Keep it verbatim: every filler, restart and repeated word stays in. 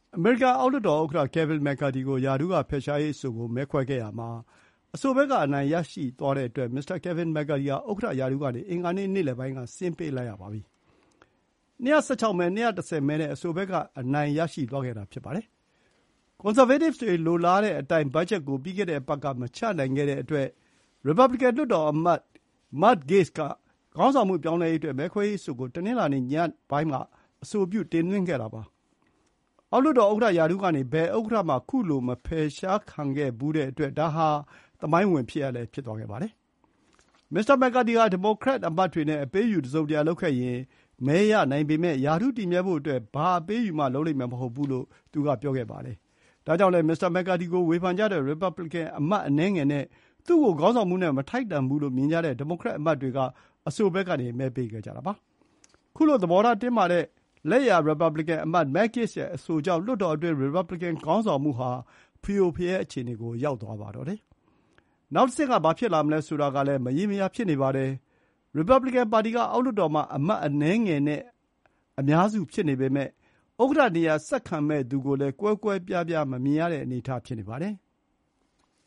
အမေရိကန်အောက်လွှတ်တော်ဥက္ကဋ္ဌ Kevin McCarthy ကို ရာထူးကဖယ်ရှားရေးအဆိုကိုမဲခွဲခဲ့ရာမှာအဆိုဘက်ကအနိုင်ရရှိသွားတဲ့အတွက် မစ္စတာ Kevin McCarthy ဟာဥက္ကဋ္ဌရာထူးကနေအင်္ဂါနေ့နေ့လယ်ပိုင်းကဆင်းပေးလိုက်ရပါပြီ။၂၁၆ မဲ ၂၁၀ မဲနဲ့အဆိုဘက်ကအနိုင်ရရှိသွားခဲ့တာဖြစ်ပါတယ်။ ကွန်ဆာဗေးတစ်တွေလိုလားတဲ့အတိုင်းဘတ်ဂျက်ကိုပြီးခဲ့တဲ့အပတ်ကမချနိုင်ခဲ့တဲ့အတွက်ရီပတ်ဘလီကန်လွှတ်တော်အမတ် Matt Gaetz ကခေါင်းဆောင်မှုပြောင်းလဲရေးအတွက်မဲခွဲရေးအဆိုကိုတနင်္လာနေ့ညပိုင်းမှာအဆိုပြုတင်သွင်းခဲ့တာပါ။အောက်လွှတ်တော်ဥက္ကဋ္ဌရာထူးကနေဘယ်ဥက္ကဋ္ဌမှခုလိုမဖယ်ရှားခံခဲ့ဖူးတဲ့အတွက်ဒါဟာသမိုင်းဝင်ဖြစ်ရပ်လည်းဖြစ်သွားခဲ့ပါတယ်။မစ္စတာ McCarthy ဟာဒီမိုကရက်အမတ်တွေနဲ့အပေးအယူတစုံတရာလုပ်ခဲ့ရင်မဲရနိုင်ပေမယ့်ရာထူးတည်မြဲဖို့အတွက်ဘာအပေးအယူမှလုပ်လိမ့်မယ်မဟုတ်ဘူးလို့သူကပြောခဲ့ပါတယ်။ဒါကြောင့်လည်းမစ္စတာ McCarthy ကိုဝေဖန်ကြတဲ့ရီပတ်ဘလီကန်အမတ်အနည်းငယ်နဲ့သူ့ကိုခေါင်းဆောင်မှုနဲ့မထိုက်တန်ဘူးလို့မြင်ကြတဲ့ဒီမိုကရက်အမတ်တွေကအဆိုဘက်ကနေမဲပေးခဲ့ကြတာပါ။ခုလိုသဘောထားတင်းမာတဲ့လက်ယာရီပတ်ဘလီကန်အမတ် Matt Gaetz ရဲ့အဆိုကြောင့်လွှတ်တော်အတွင်းရီပတ်ဘလီကန်ခေါင်းဆောင်မှုဟာဖရိုဖရဲအခြေအနေကိုရောက်သွားပါတော့တယ်။နောက်တဆင့်ကဘာဖြစ်လာမလဲဆိုတာကလည်းမရေမရာဖြစ်နေပါတယ်။ရီပတ်ဘလီကန်ပါတီကအောက်လွှတ်တော်မှာအမတ်အနည်းငယ်နဲ့အများစုဖြစ်နေပေမယ့်ဥက္ကဋ္ဌနေရာဆက်ခံမယ့်သူကိုလည်းကွဲကွဲပြားပြားမမြင်ရတဲ့အနေအထားဖြစ်နေပါတယ်။